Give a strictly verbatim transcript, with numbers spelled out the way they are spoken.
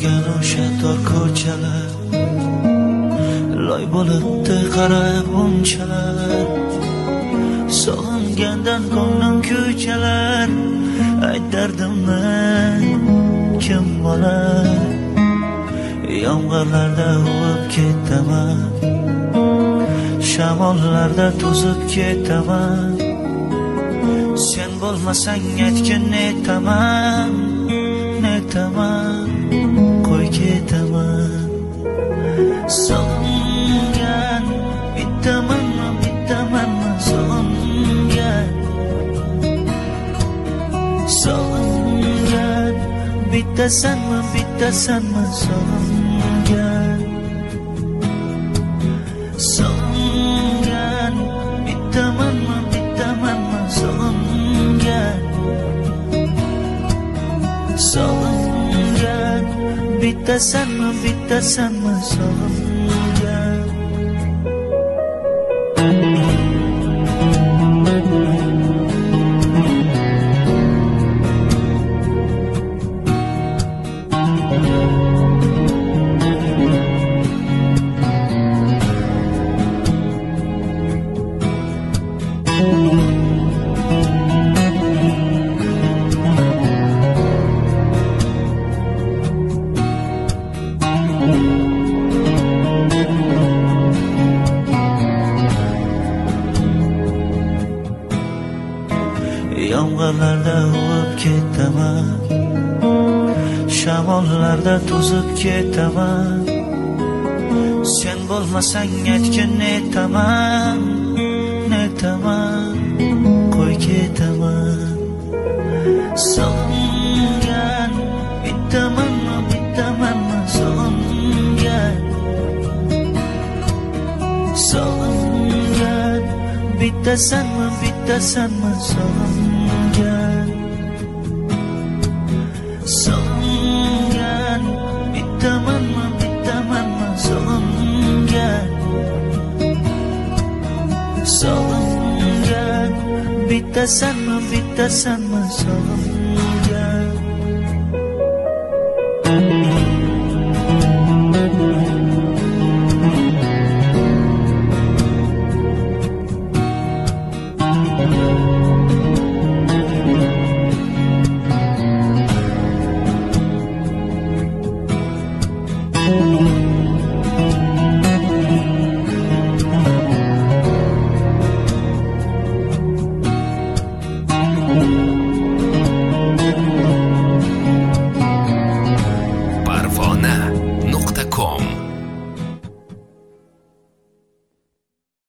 yurgan o'sha tor ko'chalar, loy bo'libdi qarab unchalar. Sog'ingandan ko'nglim kuychalar, ayt dardimni kim bo'lar? Yomg'irlarda uvib ketaman, shamollarda to'zib ketaman. Sen bo'lmasang aytgin netaman, netaman, qo'y ketaman. Sog'ingan bittamanmi, bittamanmi sog'ingan? Sog'ingan bittasanmi, bittasanmi sog'ingan? Sog'ingan bittamanmi, bittamanmi sog'ingan? Sog'ingan bittasanmi, bittasanmi sog'ingan? Yomg'irlarda uvib ketaman, shamollarda to'zib ketaman. Sen bo'lmasang aytgin netaman, netaman, qo'y ketaman. Sog'ingan bittamanmi, bittamanmi sog'ingan? Sog'ingan bittasanmi, bittasanmi sog'ingan? Sog'ingan bittamanmi, bittamanmi sog'ingan? Sog'ingan bittasanmi, bittasanmi sog'ingan?